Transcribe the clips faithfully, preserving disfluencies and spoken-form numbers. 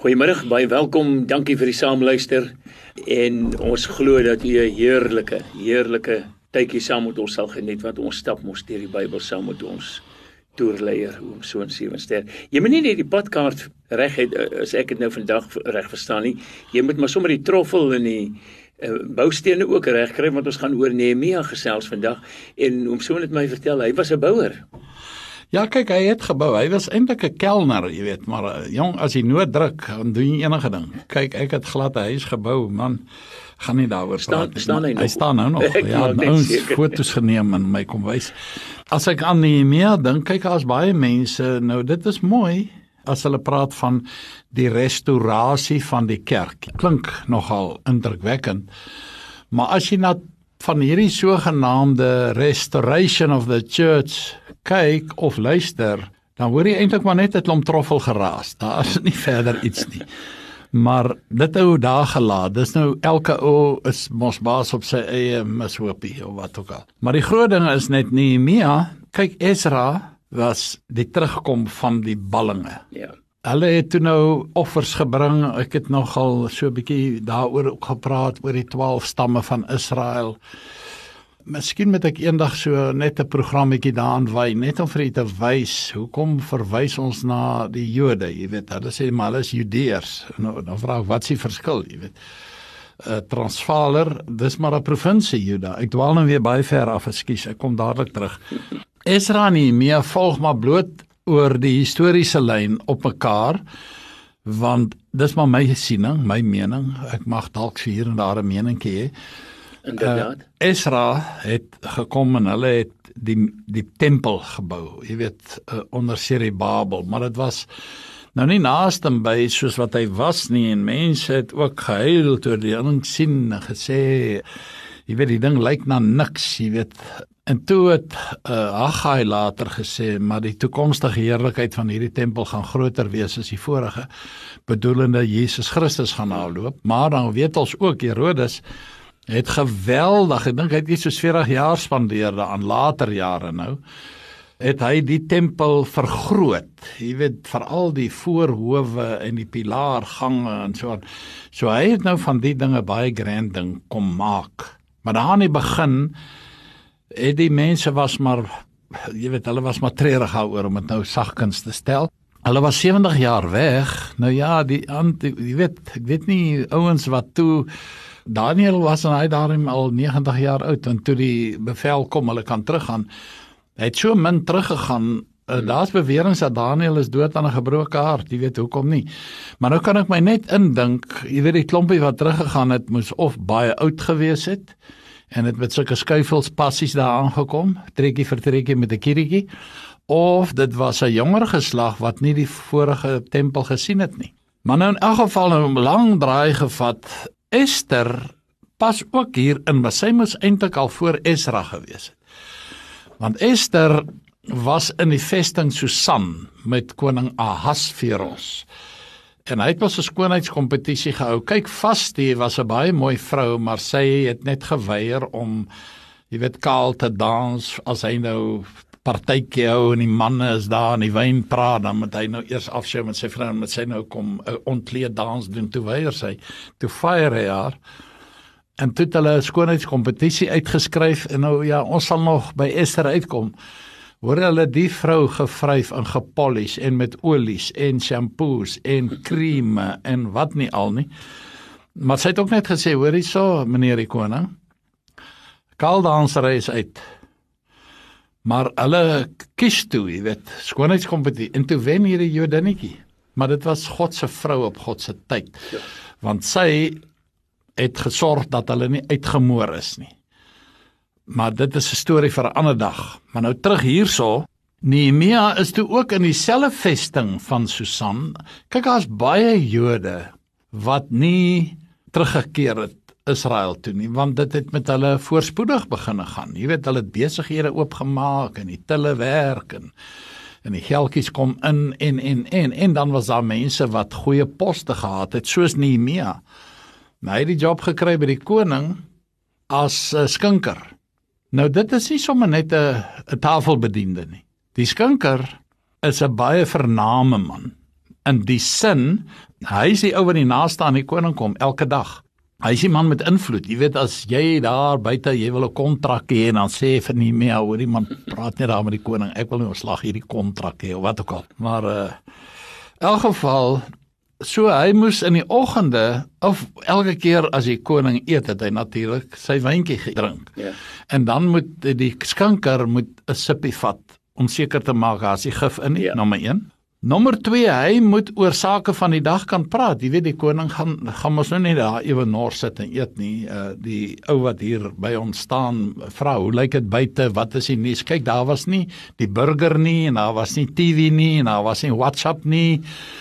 Goeiemiddag, baie welkom, dankie vir die saamluister en ons glo dat u 'n heerlike, heerlike tydjie saam met ons sal geniet, want ons stap mos deur die Bybel saam met ons toerleier, oom Soon Sewenster. Jy moet nie net die padkaart reg het, as ek dit nou vandag reg verstaan nie, jy moet maar sommer die troffel en die uh, boustene ook reg kry, want ons gaan oor Nehemia gesels vandag, en oom Soon het my vertel, hy was 'n bouer. Ja, kyk, hy het gebou, hy was eintlik 'n kelner, jy weet, maar jong, as jy nood druk, dan doen jy enige ding. Kyk, ek het glad 'n huis gebou, man, gaan nie daaroor staan, praat. Staan hy nog? Hy staan nou nog, ja, ons foto's geneem en my kom wys. As ek aan Nehemia dink, kyk, as baie mense, nou dit is mooi, as hulle praat van die restaurasie van die kerk. Klink nogal indrukwekkend, maar as jy na van hierdie sogenaamde restoration of the church kyk of luister, dan hoor jy eintlik maar net 'n klomp troffel geraas. Daar is nie verder iets nie. Maar dit ou daar gelaat, dis nou elke ou is mos baas op sy eie mishoopie of wat ook al. Maar die groot ding is net Nehemia, kyk, Ezra was die terugkom van die ballinge. Ja. Hulle het toe nou offers gebring, ek het nogal so 'n bietjie daaroor ook gepraat, oor die twaalf stamme van Israel. Miskien moet ek eendag so net 'n programmetjie daaraan wy, net om vir u te wys, hoekom verwys ons na die Jode, jy weet, hulle sê maar hulle is Judeërs, nou, dan vra ek, wat is die verskil, jy weet, uh, Transvaaler, dis maar 'n provinsie Juda, ek dwaal nou weer baie ver af, ekskuus, ek kom dadelik terug. Ezra en Nehemia volg maar bloot oor die historiese lyn op mekaar, want dis maar my siening, my mening, ek mag dalk hier en daar 'n meningkie hê. Inderdaad. Uh, Ezra het gekom en hulle het die die tempel gebou, jy weet, uh, onder Serubabel, maar dit was nou nie naaste by soos wat hy was nie, en mense het ook gehuil toe die ding sien en gesê, jy weet, die ding lyk na niks, jy weet. En toe het uh, Haggai later gesê, maar die toekomstige heerlikheid van hierdie tempel gaan groter wees as die vorige, bedoelende Jesus Christus gaan afloop. Maar dan weet ons ook, Herodes het geweldig, ek dink hy het iets soos veertig jaar spandeer aan later jare nou, het hy die tempel vergroot, jy weet, veral die voorhowe en die pilaargange en so aan. So hy het nou van die dinge baie grand ding kom maak. Maar daar aan die begin, het die mense was maar, jy weet, hulle was maar treurig oor om het nou sagkens te stel. Hulle was sewentig jaar weg, nou ja, die, jy weet, ek weet nie, ouens wat toe, Daniel was en hy daarin al negentig jaar oud, en toe die bevel kom, hulle kan teruggaan, hy het so min teruggegaan, uh, daar's beweringe dat Daniel is dood aan 'n gebroke hart, jy weet, hoekom nie. Maar nou kan ek my net indink, jy weet, die klompie wat teruggegaan het, moes of baie oud gewees het, en het met sulke skuifels passies daar aangekom, trekkie vir trekkie met 'n kieritjie, of dit was 'n jonger geslag wat nie die vorige tempel gesien het nie. Maar nou in elk geval 'n lang draai gevat, Ester pas ook hier in, maar sy moes eintlik al voor Ezra gewees het. Want Ester was in die vesting Susan met koning Ahasveros. En hy het pas 'n skoonheidskompetisie gehou. Kyk, Vasti was 'n baie mooi vrou, maar sy het net geweier om, jy weet, kaal te dans, as hy nou partytjie hou en die manne is daar en die wyn praat, dan moet hy nou eers afsjou met sy vrou, en met sy nou kom 'n ontkleed dans doen, toe weier sy, toe fire hy haar, en toe het hulle 'n skoonheidskompetisie uitgeskryf, en nou ja, ons sal nog by Ester uitkom, hoor hulle die vrou gevryf en gepolish, en met olies, en shampoos, en kreme, en wat nie al nie, maar sy het ook net gesê, hoor hierso, meneer die koning, kaaldansery is uit, maar hulle kies toe, jy weet, skoonheidskompetisie, en toe wen hierdie Jodinnetjie, maar dit was God se vrou op God se tyd, ja. Want sy het gesorg dat hulle nie uitgemoor is nie. Maar dit is 'n storie vir 'n ander dag. Maar nou terug hierso, Nehemia is toe ook in dieselfde vesting van Susan. Kyk, daar's baie Jode wat nie teruggekeer het Israel toe nie, want dit het met hulle voorspoedig begin gaan. Jy weet, hulle het besighede oopgemaak en die tille werk en en die geldjies kom in en en en en dan was daar mense wat goeie poste gehad het, soos Nehemia. Hy het die job gekry by die koning as uh, skinker. Nou dit is nie sommer net 'n tafelbediende nie. Die skinker is 'n baie vername man. In die sin, hy is die ou wat die naaste aan die koning kom elke dag. Hy is die man met invloed. Jy weet, as jy daar buite, jy wil 'n kontrak hê en dan sê vir nie meer, hoor die man praat net daar met die koning, ek wil nie ontslag hierdie kontrak hê of wat ook al. Maar uh, in elk geval, so hy moes in die oggende of elke keer as die koning eet, het hy natuurlik sy wyntjie gedrink. Ja. En dan moet die skinker moet 'n sippie vat om seker te maak as die gif in nie, Ja. nommer een. Nommer twee, hy moet oor sake van die dag kan praat. Jy weet, die koning gaan gaan mos nou nie daar ewe nors sit en eet nie. Uh, die ou wat hier by ons staan, vra, hoe lyk dit buite? Wat is die nuus? Kyk, daar was nie die burger nie en daar was nie T V nie en daar was nie WhatsApp nie.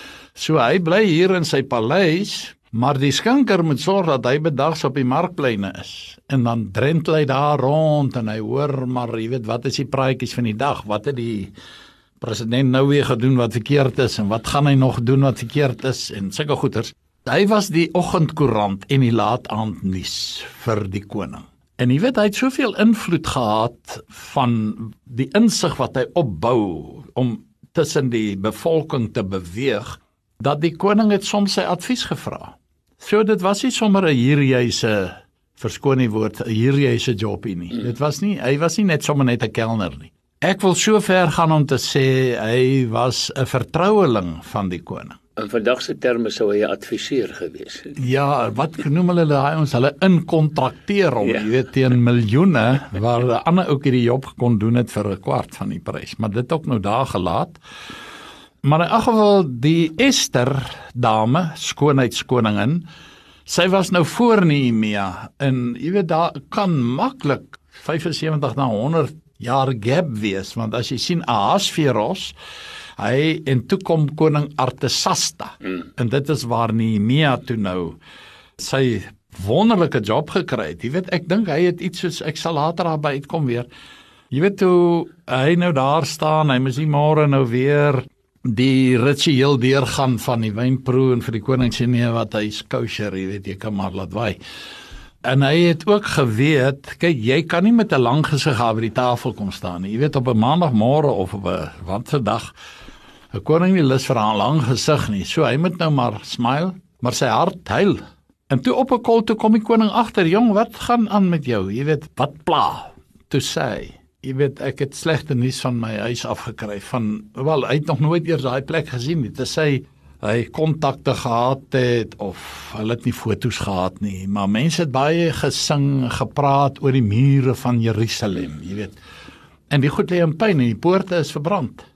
So hy bly hier in sy paleis, maar die skinker moet sorg dat hy bedags op die markpleine is. En dan drentel hy daar rond en hy hoor maar, jy weet, wat is die praatjies van die dag? Wat het die president nou weer gedoen wat verkeerd is en wat gaan hy nog doen wat verkeerd is en sulke goeters. Hy was die oggendkoerant en die laataandnuus vir die koning. En jy weet, hy het soveel invloed gehad van die insig wat hy opbou om tussen die bevolking te beweeg, dat die koning het soms sy advies gevra. So dit was nie sommer 'n hierjyse, verskoon die woord, 'n hierjyse jobie nie. Mm. Dit was nie, hy was nie net sommer net 'n kelner nie. Ek wil so ver gaan om te sê, hy was 'n vertroueling van die koning. In vandag se terme sou hy 'n adviseur gewees het. Ja, wat noem hulle daai ons, hulle inkontrakteer hom, ja. Jy weet, teen miljoene, waar 'n ander ouetjie die job kon doen het vir 'n kwart van die prys, maar dit ook nou daar gelaat. Maar in elk geval, die Ester dame, skoonheidskoningin, sy was nou voor Nehemia, en jy weet, daar kan maklik vyfensewentig na honderd jaar gap wees, want as jy sien Ahasveros, hy en toe kom koning Artasasta, mm. en dit is waar Nehemia toe nou sy wonderlike job gekry het. Jy weet, ek dink hy het iets soos, ek sal later daarby uitkom weer, jy weet hoe hy nou daar staan, hy moet die môre nou weer die ritueel deurgaan van die wynproe en vir die koning sê nee, wat hy is kosher, jy weet, jy kan maar laat waai. En hy het ook geweet, kyk, jy kan nie met 'n lang gesig by die tafel kom staan nie. Jy weet, op 'n maandagmôre of op 'n watse dag, 'n koning nie lus vir 'n lang gesig nie. So hy moet nou maar smile, maar sy hart huil. En toe op 'n kol toe kom die koning agter, jong, wat gaan aan met jou? Jy weet, wat pla? Toe sê hy, jy weet, ek het slegte nuus van my huis afgekry, van, wel, hy het nog nooit eers daai plek gesien nie, te sê, hy kontakte gehad het, of hulle het nie foto's gehad nie, maar mense het baie gesing, gepraat oor die mure van Jerusalem, jy weet, en die goed lê in puin, en die poorte is verbrand.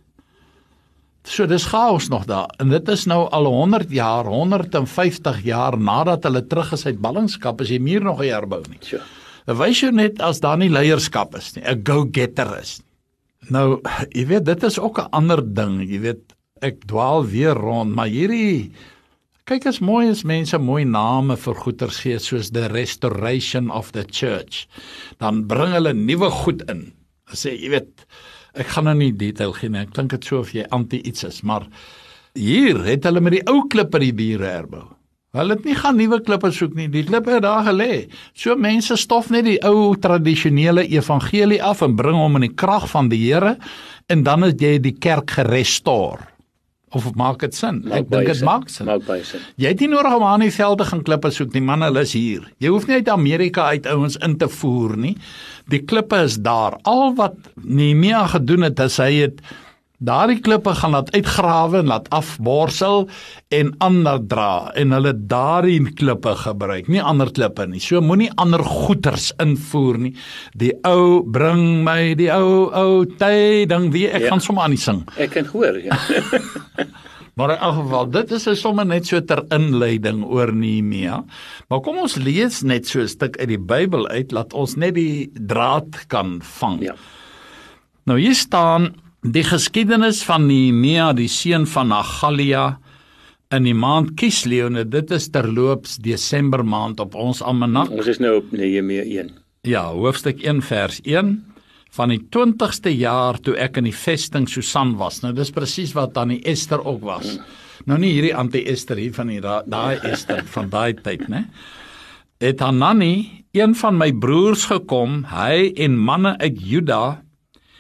So dis chaos nog daar, en dit is nou al honderd jaar, honderdvyftig jaar nadat hulle terug is uit ballingskap, is die muur nog nie herbou nie. Sure. Dat wys jou net as daar nie leierskap is nie, 'n go-getter is. Nou, jy weet, dit is ook 'n ander ding, jy weet, ek dwaal weer rond, maar hierdie, kyk as mooi as mense mooi name vir goeters gee, soos the restoration of the church, dan bring hulle nuwe goed in, sê, jy weet, ek gaan nou nie detail gee nie, ek klink het so of jy anti iets is, maar hier het hulle met die ou klippe die bure herbou. Hulle het nie gaan nuwe klippe soek nie, die klippe het daar gelê. So mense stof net die ou tradisionele evangelie af en bring hom in die krag van die Here, en dan het jy die kerk gerestoor. Of maak dit sin? Maak Ek dink dit maak sin. Maak baie sin. Jy het nie nodig om aan die velde gaan klippe soek nie, man, hulle is hier. Jy hoef nie uit Amerika uit ouens in te voer nie. Die klippe is daar. Al wat Nehemia gedoen het, is hy het daardie klippe gaan laat uitgrawe en laat afborsel en ander dra, en hulle daardie klippe gebruik, nie ander klippe nie. So moenie ander goeters invoer nie. Die ou bring my die ou ou tyding, wie ek ja. gaan sommer aan die sing. Ek kan hoor, ja. Maar in elk geval, dit is sommer net so ter inleiding oor Nehemia. Maar kom ons lees net so 'n stuk uit die Bybel uit, laat ons net die draad kan vang. Ja. Nou hier staan die geskiedenis van Nehemia, die seun van Hagalia, in die maand Kislew. Dit is terloops Desember maand op ons almanak. Ons is nou op Nehemia een. Ja, hoofstuk een vers een. Van die twintigste jaar toe ek in die vesting Susan was. Nou dis presies wat aan die Ester ook was. Hmm. Nou nie hierdie anti-Ester hier van die daai Ester van daai tyd, né? Het Hanani, een van my broers gekom, hy en manne uit Juda,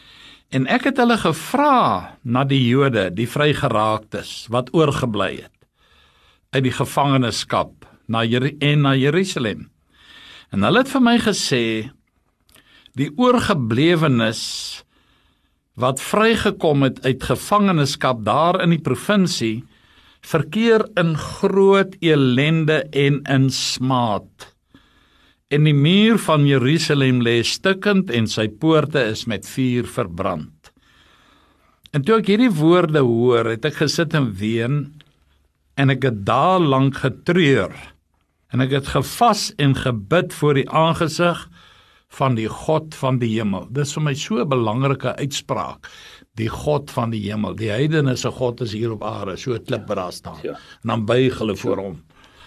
En ek het hulle gevra na die Jode, die vrygeraaktes, wat oorgebly het, uit die gevangenskap na Jer- en na Jerusalem. En hulle het vir my gesê, die oorgeblewenes wat vrygekom het uit gevangenskap daar in die provinsie, verkeer in groot elende en in smaad. En die muur van Jerusalem lê stikkend en sy poorte is met vuur verbrand. En toe ek hierdie woorde hoor, het ek gesit en ween, en ek het daar lank getreur, en ek het gevas en gebid voor die aangesig van die God van die hemel. Dit is vir my so 'n belangrike uitspraak, die God van die hemel. Die heidene se God is hier op aarde, so 'n klip wat daar staan. Ja. En dan buig hulle voor hom.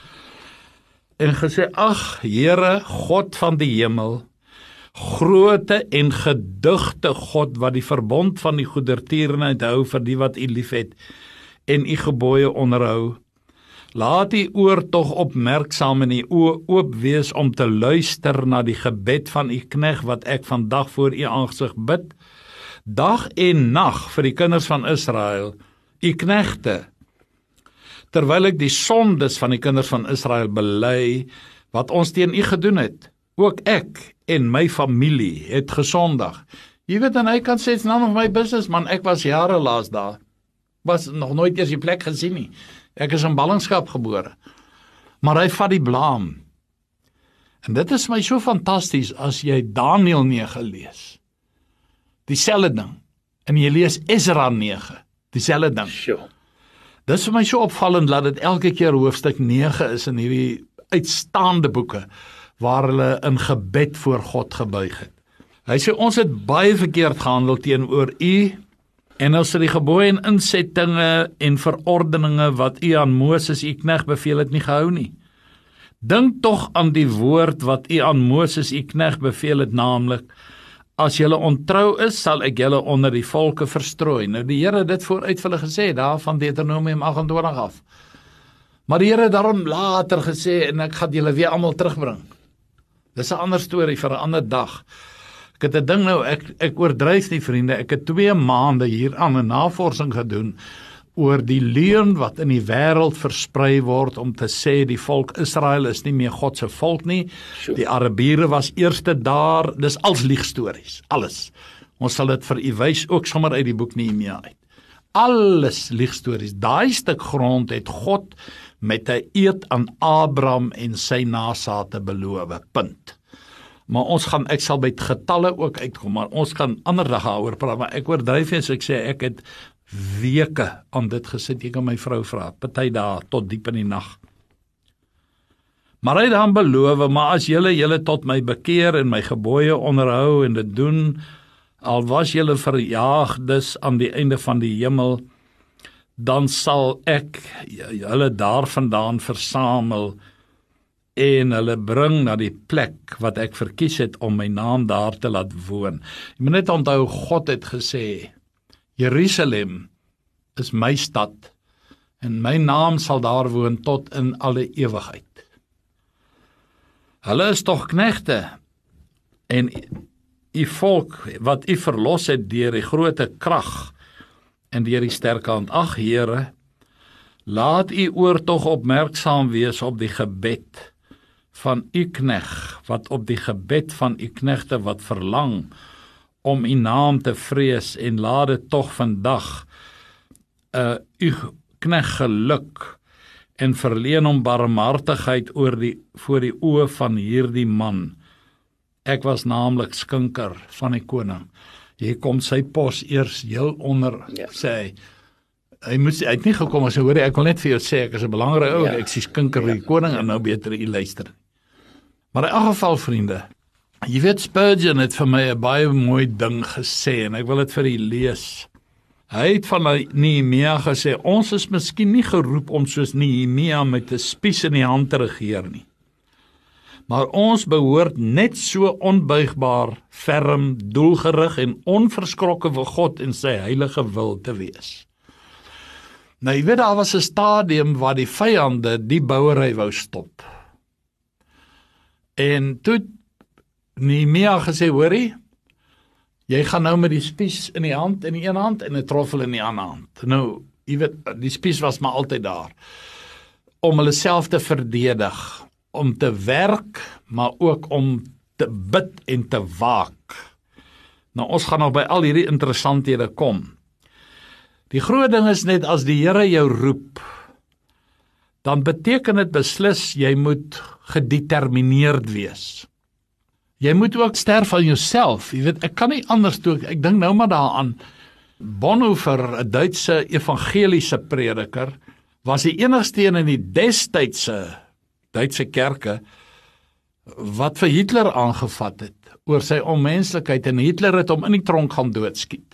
En gesê, ag Here, God van die hemel, groote en gedigte God, wat die verbond van die goedertierenheid hou vir die wat U liefhet, en U gebooie onderhou. Laat U oor tog opmerksaam en U oë oop wees om te luister na die gebed van U knegt wat ek vandag voor U aangesig bid, dag en nag vir die kinders van Israel, U knegte, terwyl ek die sondes van die kinders van Israel bely, wat ons teen U gedoen het. Ook ek en my familie het gesondig. Jy weet, en hy kan sê, it's none of my business, man, ek was jare laas daar, was nog nooit eers die plek gesien nie. Ek is in ballingskap gebore. Maar hy vat die blaam. En dit is my so fantasties as jy Daniël nege lees. Dieselfde ding. En jy lees Esra nege. Dieselfde ding. Sure. Dit is vir my so opvallend dat dit elke keer hoofstuk nege is in hierdie uitstaande boeke waar hulle in gebed voor God gebuig het. Hy sê ons het baie verkeerd gehandel teenoor U, en as die gebooie en insettinge en verordeninge wat U aan Moses U knegt beveel het nie gehou nie. Dink tog aan die woord wat U aan Moses U knegt beveel het, naamlik, as julle ontrou is, sal ek julle onder die volke verstrooi. Nou die Here het dit vooruit vir hulle gesê, daar van Deuteronomium agt en twintig af. Maar die Here het daarom later gesê, en ek gaan julle weer almal terugbring. Dis 'n ander storie vir 'n ander dag. Ek het 'n ding nou, ek, ek oordryf nie vriende, ek het twee maande hier aan 'n navorsing gedoen oor die leuen wat in die wêreld versprei word om te sê die volk Israel is nie meer God se volk nie. Sure. Die Arabiere was eerste daar, dis als liegstories, alles. Ons sal dit vir u wys ook sommer uit die boek Nehemia uit. Alles liegstories. Daai stuk grond het God met 'n eed aan Abraham en sy nasate beloof. Punt. Maar ons gaan, ek sal by getalle ook uitkom, maar ons gaan ander dag daaroor praat, maar ek oordryf eens, ek sê, ek het weke aan dit gesit, ek kan my vrou vra, party dae, tot diep in die nag. Maar hy het dan beloof, maar as julle julle tot my bekeer en my gebooie onderhou en dit doen, al was julle verjaagdes aan die einde van die hemel, dan sal ek julle daar vandaan versamel en hulle bring na die plek wat ek verkies het om my naam daar te laat woon. Jy moet net onthou, God het gesê, Jerusalem is my stad, en my naam sal daar woon tot in alle ewigheid. Hulle is tog knegte, en u volk wat u verlos het deur die groote krag en deur die sterke hand. Ag Here, laat u oor tog opmerksaam wees op die gebed van u knegt, wat op die gebed van u knegte wat verlang om u naam te vrees, en laat dit tog vandag uh, u knegt geluk en verleen hom barmhartigheid oor die voor die oë van hierdie man. Ek was naamlik skinker van die koning. Hier kom sy pos eers heel onder, ja. sê hy. Hy moes hy het nie gekom as hy hoor, ek wil net vir jou sê, ek is 'n belangrike ou, ja. ek sê skinker ja. die koning, en nou beter u luister. Maar in elk geval, vriende, jy weet, Spurgeon het vir my 'n baie mooi ding gesê, en ek wil dit vir u lees. Hy het van Nehemia gesê, ons is miskien nie geroep om soos Nehemia met 'n spies in die hand te regeer nie. Maar ons behoort net so onbuigbaar, ferm, doelgerig en onverskrokke vir God en sy heilige wil te wees. Nou, jy weet, daar was 'n stadium waar die vyande die bouery wou stop. En toe Nehemia gesê, hoorie, Jy gaan nou met die spies in die hand in die een hand en 'n troffel in die ander hand. Nou, jy weet, die spies was maar altyd daar om hulle self te verdedig, om te werk, maar ook om te bid en te waak. Nou, ons gaan nog by al hierdie interessanthede kom. Die groot ding is net, as die Here jou roep, dan beteken dit beslis, jy moet gedetermineerd wees. Jy moet ook sterf aan jouself. Jy weet, ek kan nie anders doen. Ek dink nou maar daaraan. Bonhoeffer, 'n Duitse evangeliese prediker, was die enigste een in die destydse Duitse kerke wat vir Hitler aangevat het oor sy onmenslikheid, en Hitler het hom in die tronk gaan doodskiet.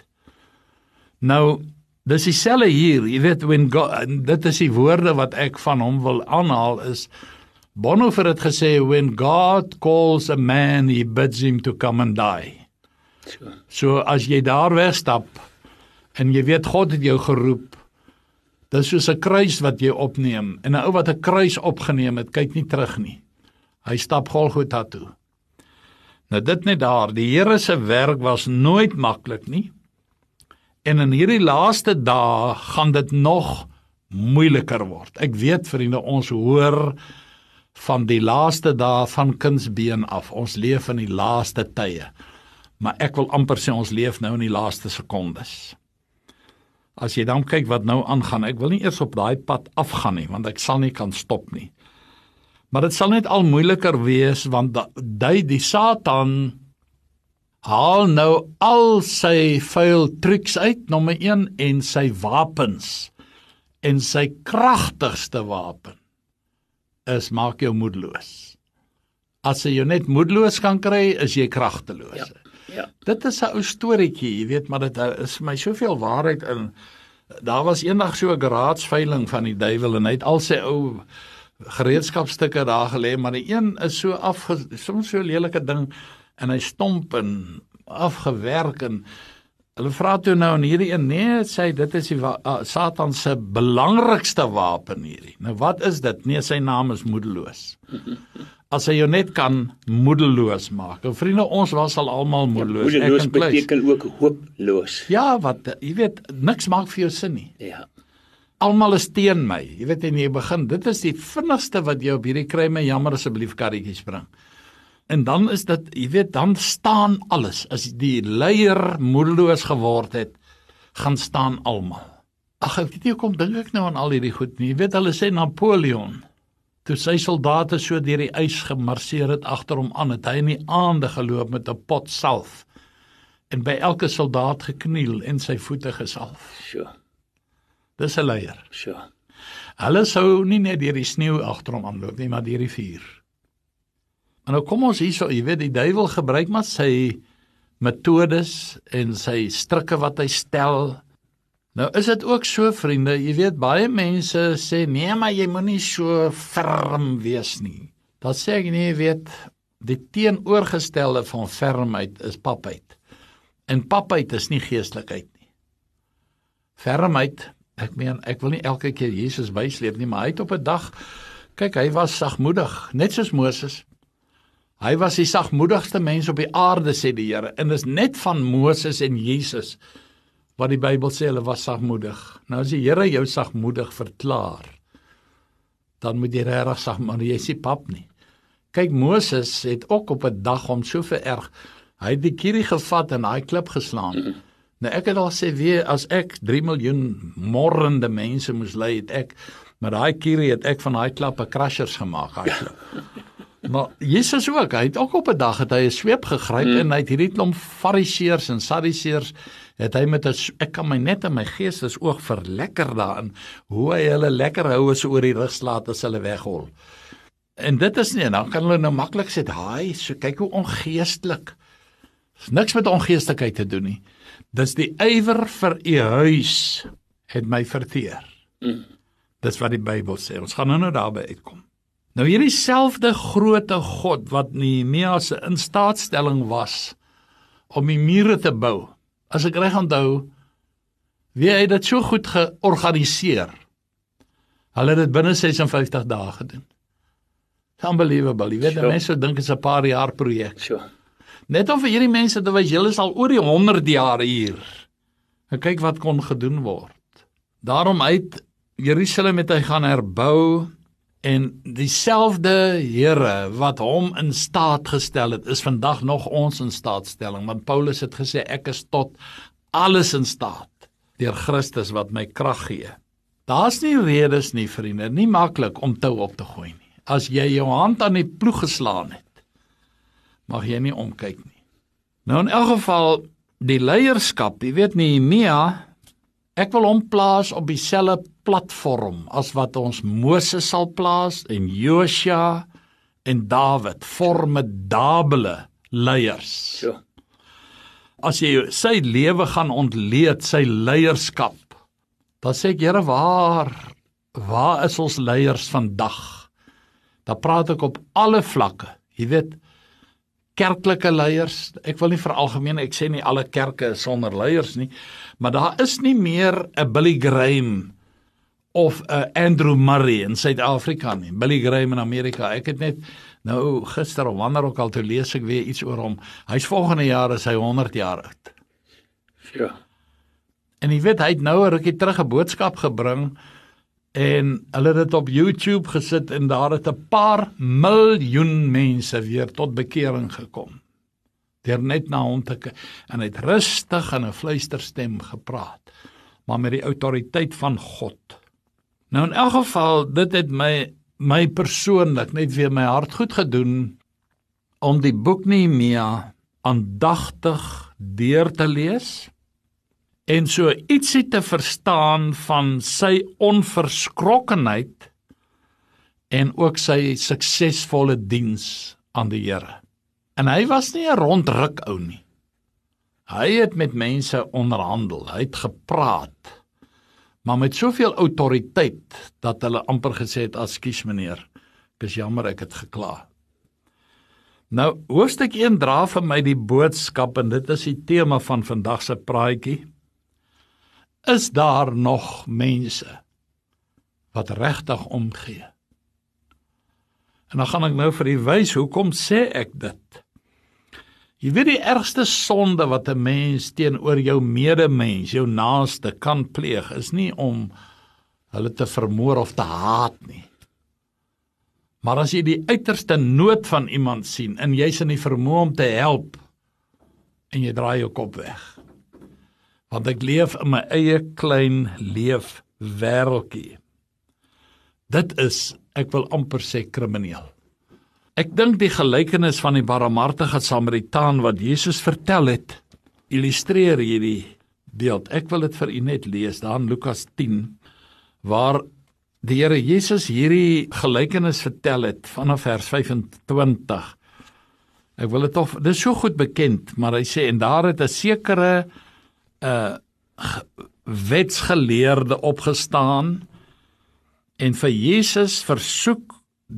Nou, dis dieselfde hier, jy weet, when God, dit is die woorde wat ek van hom wil aanhaal, is Bonhoeffer het gesê, when God calls a man, he bids him to come and die. Sure. So as jy daar wegstap, en jy weet God het jou geroep, dit is soos 'n kruis wat jy opneem, en 'n ou wat 'n kruis opgeneem het, kyk nie terug nie. Hy stap Golgotha toe. Nou dit net daar, die Here se werk was nooit maklik nie, en in hierdie laaste dae gaan dit nog moeiliker word. Ek weet, vriende, ons hoor van die laaste dae van kindsbeen af. Ons leef in die laaste tye. Maar ek wil amper sê ons leef nou in die laaste sekondes. As jy dan kyk wat nou aangaan, ek wil nie eers op daai pad afgaan nie, want ek sal nie kan stop nie. Maar dit sal net al moeiliker wees, want die, die Satan haal nou al sy vuil trucs uit, nommer een, en sy wapens, en sy kragtigste wapen is, maak jou moedeloos. As jy jou net moedeloos kan kry, is jy kragteloos. Ja, ja. Dit is 'n ou storieetjie, jy weet, maar dit is my soveel waarheid in. Daar was eendag so 'n garaatsveiling van die duiwel, en hy het al sy ou gereedskapstukke daar gelê, maar die een is so afge, soms so 'n lelike ding, en hy stomp en afgewerk, en hulle vra toe nou, en hierdie een, nee, sê, dit is die uh, Satan se belangrikste wapen hierdie. Nou wat is dit? Nee, sy naam is moedeloos. As hy jou net kan moedeloos maak. En vriende, ons was al almal moedeloos. Ja, moedeloos beteken ook hooploos. Ja, wat, jy weet, niks maak vir jou sin nie. Ja. Almal is teen my. Jy weet, en jy begin, dit is die vinnigste wat jy op hierdie kry, my jammer asseblief karretjie spring. En dan is dit, jy weet, dan staan alles. As die leier moedeloos geword het, gaan staan almal. Ag, ek weet nie, hoekom dink ek nou aan al hierdie goed nie. Jy weet, hulle sê Napoleon, toe sy soldate so deur die ys gemarseer het agter hom aan, het hy in die aande geloop met 'n pot salf, en by elke soldaat gekniel en sy voete gesalf. Sure. Dis 'n leier. Sure. Hulle sou nie net deur die sneeu agter hom aanloop nie, maar deur die vuur. En nou kom ons hierso, jy weet, die duiwel gebruik maar sy metodes en sy strikke wat hy stel. Nou is dit ook so, vriende, jy weet, baie mense sê, nee, maar jy moet nie so ferm wees nie. Dan sê ek, nee, jy weet, die teenoorgestelde van fermheid is papheid. En papheid is nie geestelikheid nie. Fermheid, ek meen, ek wil nie elke keer Jesus bysleep nie, maar hy het op 'n dag, kyk, hy was sagmoedig, net soos Moses. Hy was die sagmoedigste mens op die aarde, sê die Here, en dis net van Moses en Jesus wat die Bybel sê hulle was sagmoedig. Nou as die Here jou sagmoedig verklaar, dan moet jy regtig sag, maar jy sê pap nie. Kyk, Moses het ook op 'n dag om so vererg, hy het die kierie gevat en daai klip geslaan. Nou ek het al sê, weer, as ek drie miljoen morrende mense moes lei, het ek, met daai kierie het ek van daai klappe crashers gemaak, daai klip. Maar Jesus ook, hy het ook op 'n dag het hy 'n sweep gegryp mm. en hy het hierdie klomp fariseërs en sadduseërs het hy met 'n, ek kan my net in my gees is oog verlekker daarin, hoe hy hulle lekker hou as oor die rug slaat as hulle weghol. En dit is nie, dan kan hulle nou maklik sê, haai, so kyk hoe ongeestelik. Dis niks met ongeestelikheid te doen nie. Dis die ywer vir u huis het my verteer. Mm. Dis wat die Bybel sê. Ons gaan nou nou daarby uitkom. Nou hierdie selfde groote God wat Nehemia se instaatstelling was om die mure te bou. As ek reg onthou, wie het dit so goed georganiseer. Hulle het dit binne ses en vyftig dae gedoen. It's unbelievable. Jy weet, sure. Mense dink dit is 'n paar jaar projek. Sure. Net om vir hierdie mense te wys, julle is al oor die honderd jaar hier. En kyk wat kon gedoen word. Daarom uit Jerusalem het hy gaan herbou, en dieselfde Here wat hom in staat gestel het, is vandag nog ons in staatstelling, want Paulus het gesê, ek is tot alles in staat, deur Christus wat my krag gee. Daar's nie redes nie, vriende, nie maklik om tou op te gooi nie. As jy jou hand aan die ploeg geslaan het, mag jy nie omkyk nie. Nou in elk geval, die leierskap, jy weet Nehemia, ek wil hom plaas op dieselfde platform as wat ons Moses sal plaas en Josua en Dawid, formidable leiers. So. As jy sy lewe gaan ontleed, sy leierskap, dan sê ek, Here, waar, waar is ons leiers vandag? Dan praat ek op alle vlakke, jy weet, kerklike leiers, ek wil nie veralgemeen, ek sê nie alle kerke is sonder leiers nie, maar daar is nie meer 'n Billy Graham of 'n Andrew Murray in Suid-Afrika nie, Billy Graham in Amerika. Ek het net nou gister of wanneer ook al toe lees ek weer iets oor hom. Hy's volgende jaar is hy honderd jaar oud. Ja. En jy weet, hy het nou 'n rukkie terug 'n boodskap gebring en hulle het dit op YouTube gesit en daar het 'n paar miljoen mense weer tot bekering gekom. Deur net na hom te kyk en hy het rustig in 'n fluisterstem gepraat, maar met die autoriteit van God. Nou in elk geval, dit het my my persoonlik net weer my hart goed gedoen om die boek Nehemia aandagtig deur te lees en so ietsie te verstaan van sy onverskrokkenheid en ook sy suksesvolle diens aan die Here. En hy was nie 'n rondruk ou nie. Hy het met mense onderhandel, hy het gepraat, maar met soveel autoriteit, dat hulle amper gesê het, "Ekskuus meneer, ek is jammer ek het gekla." Nou, hoofstuk een dra vir my die boodskap, en dit is die tema van vandag se praatjie. Is daar nog mense wat regtig omgee? En dan gaan ek nou vir u wys, hoekom sê ek dit? Jy weet die ergste sonde wat 'n mens teenoor jou medemens, jou naaste kan pleeg, is nie om hulle te vermoor of te haat nie. Maar as jy die uiterste nood van iemand sien, en jy's in die vermoë om te help, en jy draai jou kop weg. Want ek leef in my eie klein leefwêreldjie. Dit is, ek wil amper sê, krimineel. Ek dink die gelykenis van die barmhartige Samaritaan wat Jesus vertel het, illustreer hierdie beeld. Ek wil dit vir u net lees, daar in Lukas tien, waar die Here Jesus hierdie gelykenis vertel het, vanaf vers vyf-en-twintig. Ek wil dit toch, dit is so goed bekend, maar hy sê, en daar het 'n sekere uh, wetsgeleerde opgestaan, en vir Jesus versoek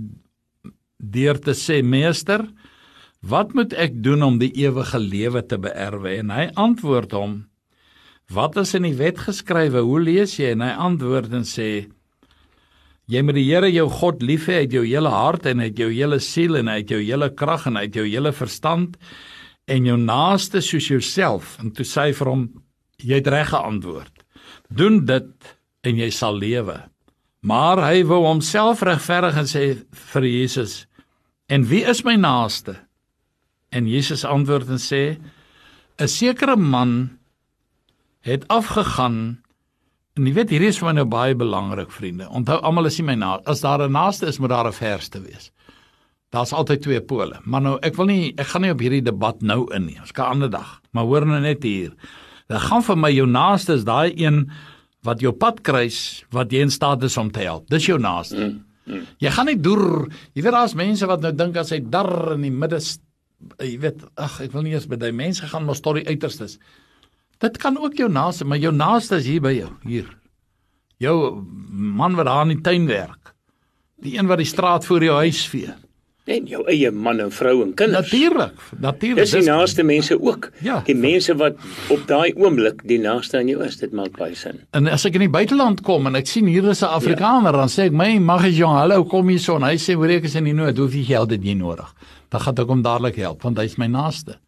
deur te sê, Meester, wat moet ek doen om die ewige lewe te beerwe? En hy antwoord hom, wat is in die wet geskrywe, hoe lees jy? En hy antwoord en sê, jy moet die Here jou God lief hê uit jou hele hart en uit jou hele siel en uit jou hele krag en uit jou hele verstand en jou naaste soos jouself. En toe sê hy vir hom, jy het reg geantwoord. Doen dit en jy sal lewe. Maar hy wou homself regverdig en sê vir Jesus, en wie is my naaste? En Jesus antwoord en sê, 'n sekere man het afgegaan, en jy weet, hierdie is vir my nou baie belangrik, vriende. Onthou, almal is nie my naaste. As daar 'n naaste is, moet daar 'n verste wees. Daar's altyd twee pole. Maar nou, ek wil nie, ek gaan nie op hierdie debat nou in nie. Ons kan 'n ander dag. Maar hoor nou net hier. Dan gaan vir my jou naaste is daai een wat jou pad kruis, wat jy in staat is om te help. Dis jou naaste. Mm, mm. Jy gaan nie deur, jy weet, daar's mense wat nou dink as hy dar in die midde, jy weet, ag, ek wil nie eers by die mense gaan, maar tot die uiterstes. Dit kan ook jou naaste, maar jou naaste is hier by jou, hier. Jou man wat daar in die tuin werk. Die een wat die straat voor jou huis vee. En jou eie man en vrou en kinders. Natuurlik, natuurlik. Dis die naaste mense ook. Ja. Die mense wat op daai oomblik die naaste aan jou is, dit maak baie sin. En as ek in die buiteland kom en ek sien hier is 'n Afrikaner, ja. Dan sê ek, my mag is jong, hallo, kom hier so, en hy sê, hoor ek is in die nood, hoef jy geld dit nie nodig. Dan gaan ek hom dadelik help, want hy is my naaste.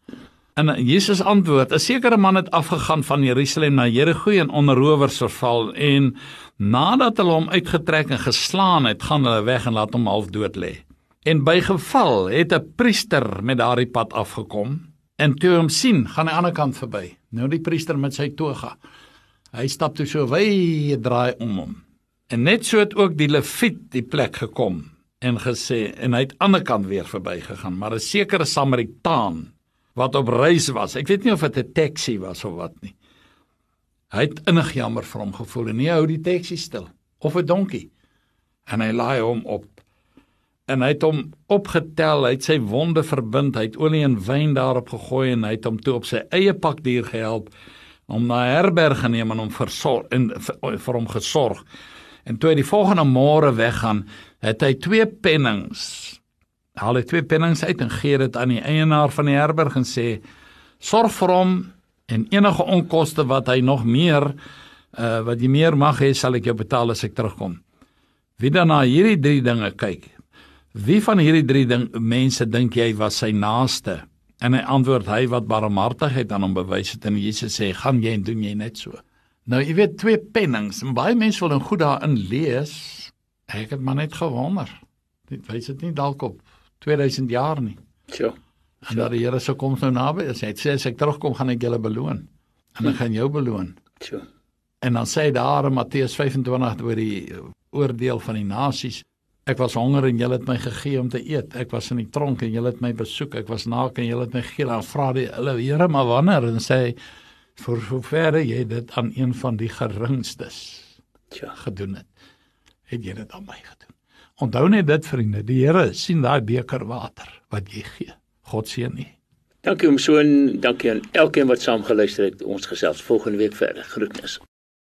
En Jesus antwoord, 'n sekere man het afgegaan van Jerusalem na Jerigo en onder rowers verval, en nadat hulle hom uitgetrek en geslaan het, gaan hulle weg en laat hom half dood lê. En by geval het 'n priester met daardie pad afgekom, en toe hom sien, gaan hy aan die ander kant verby. Nou die priester met sy toga, hy stap toe so wye draai om hom. En net so het ook die Leviet die plek gekom, en gesê, en hy het aan die ander kant weer verby gegaan, maar 'n sekere Samaritaan, wat op reis was, ek weet nie of dit 'n taxi was of wat nie, hy het innig jammer vir hom gevoel, en hy hou die taxi stil, of 'n donkie, en hy laai hom op, en hy het hom opgetel, hy het sy wonde verbind, hy het olie en wyn daarop gegooi, en hy het hom toe op sy eie pakdier gehelp, om na 'n herberg geneem en hom versor, en vir, vir hom gesorg, en toe hy die volgende môre weggaan, het hy twee pennings, haal hy twee pennings uit en gee dit aan die eienaar van die herberg en sê, sorg vir hom, en enige onkoste wat hy nog meer, uh, wat jy meer mag hê, sal ek jou betaal as ek terugkom. Wie dan na hierdie drie dinge kyk, wie van hierdie drie ding, mense dink jy was sy naaste? En hy antwoord, hy wat barmhartigheid aan hom bewys het, en Jesus sê, gaan jy en doen jy net so. Nou, jy weet, twee pennings, en baie mense wil dan goed daarin lees, ek het maar net gewonder, dit wys dit nie dalk op tweeduisend jaar nie. Sure. En dat die Here se koms nou naby is, hy het sê, as ek terugkom, gaan ek julle beloon, en ek gaan jou beloon. Sure. En dan sê hy daar in Matteus vyf-en-twintig oor die oordeel van die nasies, ek was honger en julle het my gegee om te eet, ek was in die tronk en julle het my besoek, ek was naak en julle het my gegee, dan vra die hulle, Here, maar wanneer? En sê hy, voor soverre jy dit aan een van die geringstes ja. gedoen het, het jy dit aan my gedoen. Onthou net dit, vriende, die Here sien daai beker water wat jy gee. God seën nie. Dankie om so en dankie aan elkeen wat saam geluister het. Ons gesels volgende week verder. Groetnis.